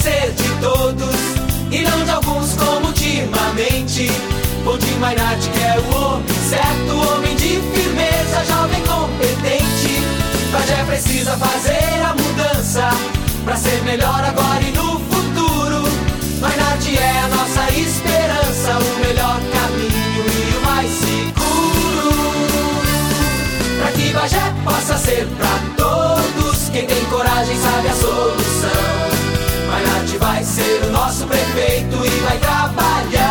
ser de todos e não de alguns como ultimamente. Bom de Mainarte que é o homem certo, homem de firmeza, jovem competente. Pajé precisa fazer a mudança pra ser melhor agora e no futuro. Mainarte é a nossa esperança, o melhor caminho e o mais seguro. Pra que Bagé possa ser pra todos, quem tem coragem sabe a solução. Mainarte vai ser o nosso prefeito e vai trabalhar